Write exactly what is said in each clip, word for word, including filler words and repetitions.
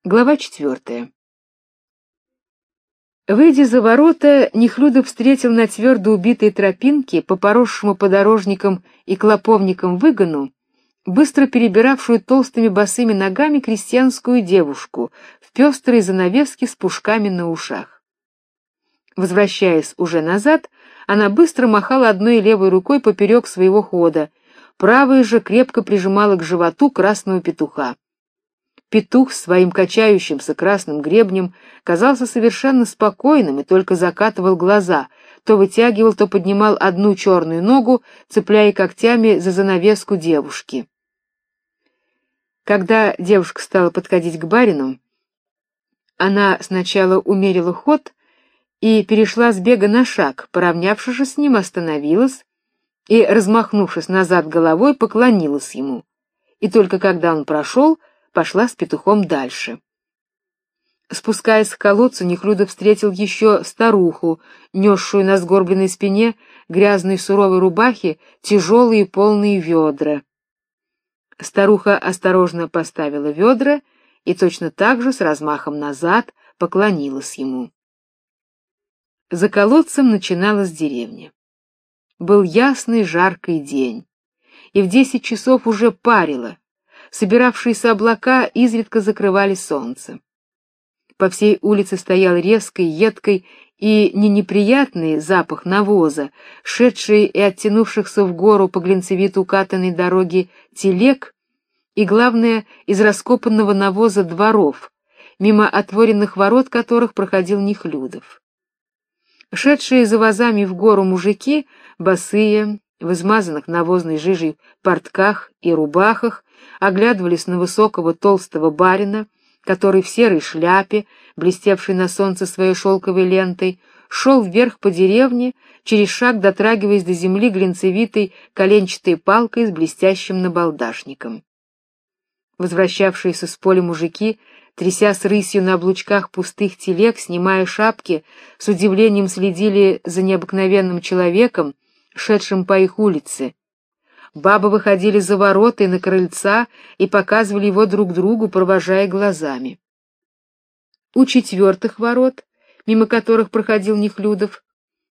Глава четвертая. Выйдя за ворота, Нехлюдов встретил на твердо убитой тропинке по поросшему подорожникам и клоповникам выгону быстро перебиравшую толстыми босыми ногами крестьянскую девушку в пестрой занавеске с пушками на ушах. Возвращаясь уже назад, она быстро махала одной левой рукой поперек своего хода, правой же крепко прижимала к животу красного петуха. Петух с своим качающимся красным гребнем казался совершенно спокойным и только закатывал глаза, то вытягивал, то поднимал одну черную ногу, цепляя когтями за занавеску девушки. Когда девушка стала подходить к барину, она сначала умерила ход и перешла с бега на шаг, поравнявшись с ним, остановилась и, размахнувшись назад головой, поклонилась ему. И только когда он прошел, пошла с петухом дальше. Спускаясь к колодцу, Нехлюдов встретил еще старуху, несшую на сгорбленной спине грязной суровой рубахи тяжелые полные ведра. Старуха осторожно поставила ведра и точно так же с размахом назад поклонилась ему. За колодцем начиналась деревня. Был ясный жаркий день, и в десять часов уже парило. Собиравшиеся облака изредка закрывали солнце. По всей улице стоял резкий, едкий и не неприятный запах навоза, шедший и оттянувшихся в гору по глинцевито укатанной дороге телег, и, главное, из раскопанного навоза дворов, мимо отворенных ворот которых проходил Нехлюдов. Шедшие за возами в гору мужики, босые, в измазанных навозной жижей портках и рубахах, оглядывались на высокого толстого барина, который в серой шляпе, блестевшей на солнце своей шелковой лентой, шел вверх по деревне, через шаг дотрагиваясь до земли глинцевитой коленчатой палкой с блестящим набалдашником. Возвращавшиеся с поля мужики, тряся с рысью на облучках пустых телег, снимая шапки, с удивлением следили за необыкновенным человеком, шедшим по их улице. Бабы выходили за ворота и на крыльца и показывали его друг другу, провожая глазами. У четвертых ворот, мимо которых проходил Нехлюдов,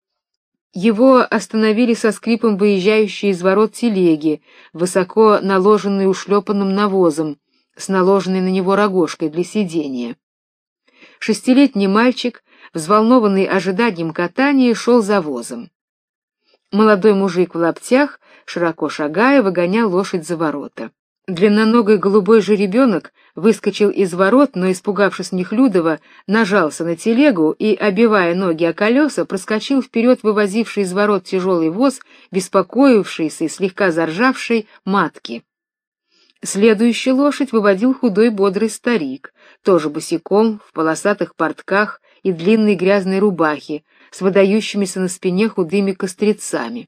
его остановили со скрипом выезжающие из ворот телеги, высоко наложенные ушлепанным навозом, с наложенной на него рогожкой для сидения. Шестилетний мальчик, взволнованный ожиданием катания, шел за возом. Молодой мужик в лаптях, широко шагая, выгонял лошадь за ворота. Длинноногий голубой жеребенок выскочил из ворот, но, испугавшись Нехлюдова, нажался на телегу и, обивая ноги о колеса, проскочил вперед вывозивший из ворот тяжелый воз, беспокоившийся и слегка заржавший матки. Следующую лошадь выводил худой бодрый старик, тоже босиком, в полосатых портках и длинной грязной рубахе, с выдающимися на спине худыми кострицами.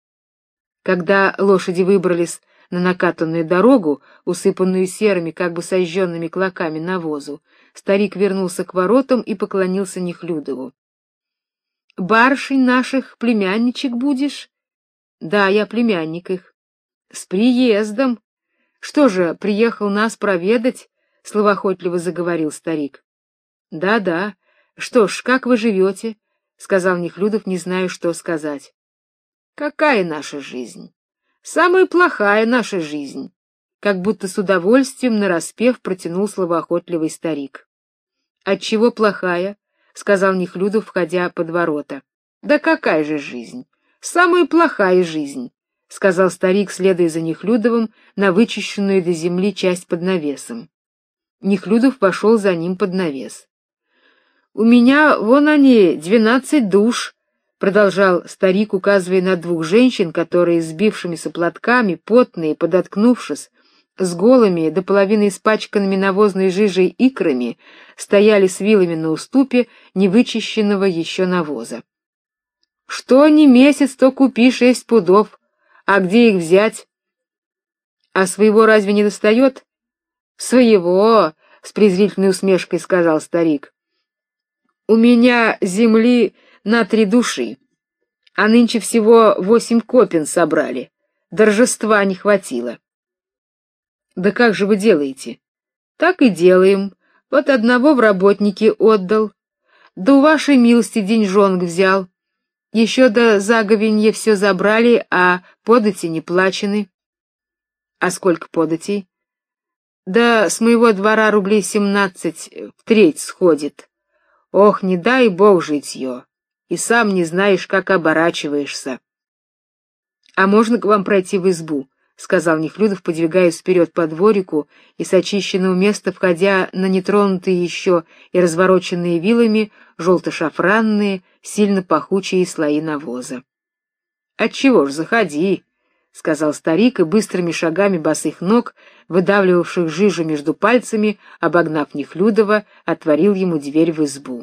Когда лошади выбрались на накатанную дорогу, усыпанную серыми, как бы сожженными клоками навозу, старик вернулся к воротам и поклонился Нехлюдову. — Барышень наших племянничек будешь? — Да, я племянник их. — С приездом! Что же, приехал нас проведать? — словоохотливо заговорил старик. — Да-да. Что ж, как вы живете? — сказал Нехлюдов, не зная, что сказать. — Какая наша жизнь? Самая плохая наша жизнь, как будто с удовольствием нараспев протянул словоохотливый старик. — Отчего плохая? — сказал Нехлюдов, входя под ворота. — Да какая же жизнь? Самая плохая жизнь, — сказал старик, следуя за Нехлюдовым на вычищенную до земли часть под навесом. Нехлюдов вошел за ним под навес. — У меня вон они, двенадцать душ, — продолжал старик, указывая на двух женщин, которые, сбившимися платками, потные, подоткнувшись, с голыми до половины испачканными навозной жижей икрами, стояли с вилами на уступе невычищенного еще навоза. — Что ни месяц, то купи шесть пудов. А где их взять? — А своего разве не достает? — Своего, — с презрительной усмешкой сказал старик. — У меня земли на три души, а нынче всего восемь копен собрали, до Рождества не хватило. — Да как же вы делаете? — Так и делаем. Вот одного в работники отдал, да у вашей милости деньжонок взял. Еще до заговенья все забрали, а подати не плачены. А сколько податей? Да с моего двора рублей семнадцать в треть сходит. Ох, не дай бог житье, и сам не знаешь, как оборачиваешься. — А можно к вам пройти в избу? — сказал Нефлюдов, подвигаясь вперед по дворику и с очищенного места входя на нетронутые еще и развороченные вилами желто-шафранные, сильно пахучие слои навоза. — Отчего ж, заходи, — сказал старик и быстрыми шагами босых ног, выдавливавших жижу между пальцами, обогнав Нефлюдова, отворил ему дверь в избу.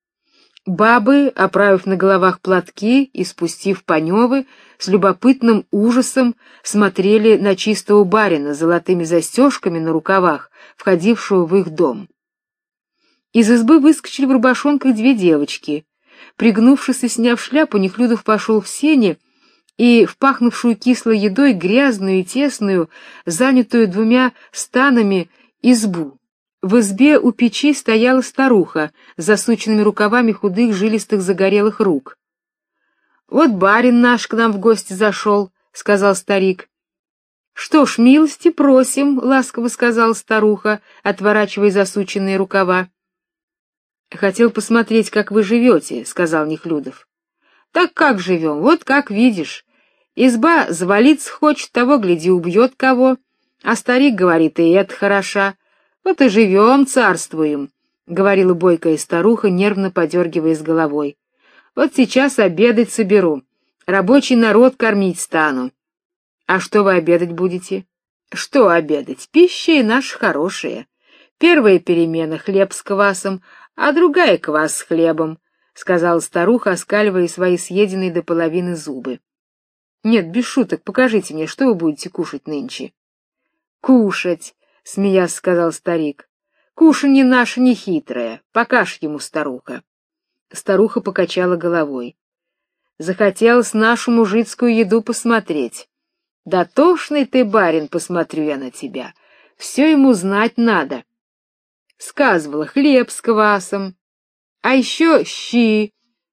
Бабы, оправив на головах платки и спустив паневы, с любопытным ужасом смотрели на чистого барина с золотыми застежками на рукавах, входившего в их дом. Из избы выскочили в рубашонках две девочки. Пригнувшись и сняв шляпу, Нефлюдов пошел в сени и в пахнувшую кислой едой грязную и тесную, занятую двумя станами, избу. В избе у печи стояла старуха с засученными рукавами худых жилистых загорелых рук. — Вот барин наш к нам в гости зашел, — сказал старик. — Что ж, милости просим, — ласково сказала старуха, отворачивая засученные рукава. — Хотел посмотреть, как вы живете, — сказал Нефлюдов. — Так как живем? Вот как видишь. Изба завалиться хочет, того, гляди, убьет кого. А старик говорит, и это хороша. Вот и живем, царствуем, — говорила бойкая старуха, нервно подергиваясь головой. — Вот сейчас обедать соберу, рабочий народ кормить стану. — А что вы обедать будете? — Что обедать? Пища наша хорошая. Первая перемена — хлеб с квасом, а другая — квас с хлебом, — сказала старуха, оскаливая свои съеденные до половины зубы. — Нет, без шуток, покажите мне, что вы будете кушать нынче. — Кушать, — смеясь сказал старик. — Кушанье наше нехитрое, покажь ему, старуха. Старуха покачала головой. Захотелось нашу мужицкую еду посмотреть. Да тошный ты, барин, посмотрю я на тебя. Все ему знать надо. Сказывала, хлеб с квасом, а еще щи.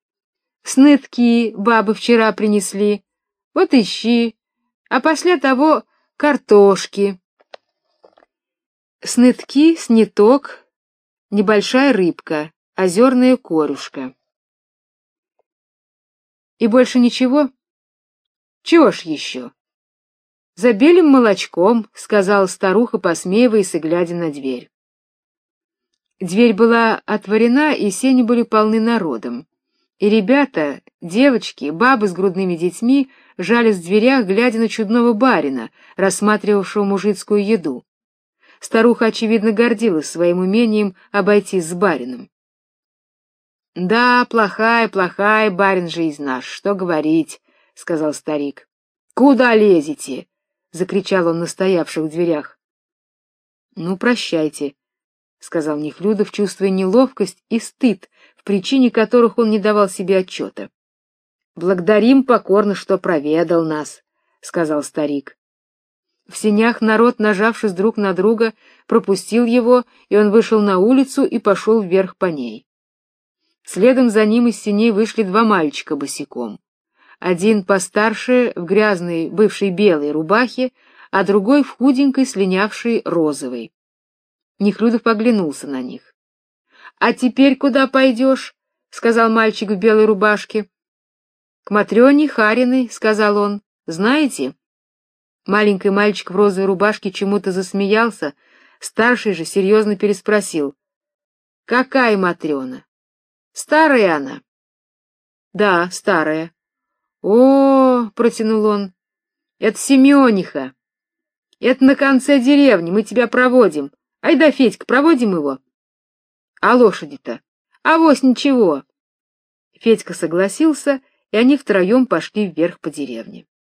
Снытки бабы вчера принесли, вот и щи, а после того картошки. Снытки, сниток, небольшая рыбка, озерная корюшка. И больше ничего? Чего ж еще? За белым молочком, — сказала старуха, посмеиваясь и глядя на дверь. Дверь была отворена, и сени были полны народом. И ребята, девочки, бабы с грудными детьми жались в дверях, глядя на чудного барина, рассматривавшего мужицкую еду. Старуха, очевидно, гордилась своим умением обойтись с барином. — Да, плохая, плохая, барин, жизнь наша, что говорить, — сказал старик. — Куда лезете? — закричал он на стоявших в дверях. — Ну, прощайте, — сказал Нефлюдов, чувствуя неловкость и стыд, в причине которых он не давал себе отчета. — Благодарим покорно, что проведал нас, — сказал старик. В сенях народ, нажавшись друг на друга, пропустил его, и он вышел на улицу и пошел вверх по ней. Следом за ним из сеней вышли два мальчика босиком. Один постарше, в грязной, бывшей белой рубахе, а другой в худенькой, слинявшей розовой. Нефлюдов оглянулся на них. — А теперь куда пойдешь? — сказал мальчик в белой рубашке. — К Матрёне Хариной, — сказал он. — Знаете? Маленький мальчик в розовой рубашке чему-то засмеялся, старший же серьезно переспросил. — Какая Матрёна? Старая она? — Да, старая. — О, — протянул он, — это Семёниха. Это на конце деревни, мы тебя проводим. Айда, Федька, проводим его. — А лошади-то? — Авось ничего. Федька согласился, и они втроем пошли вверх по деревне.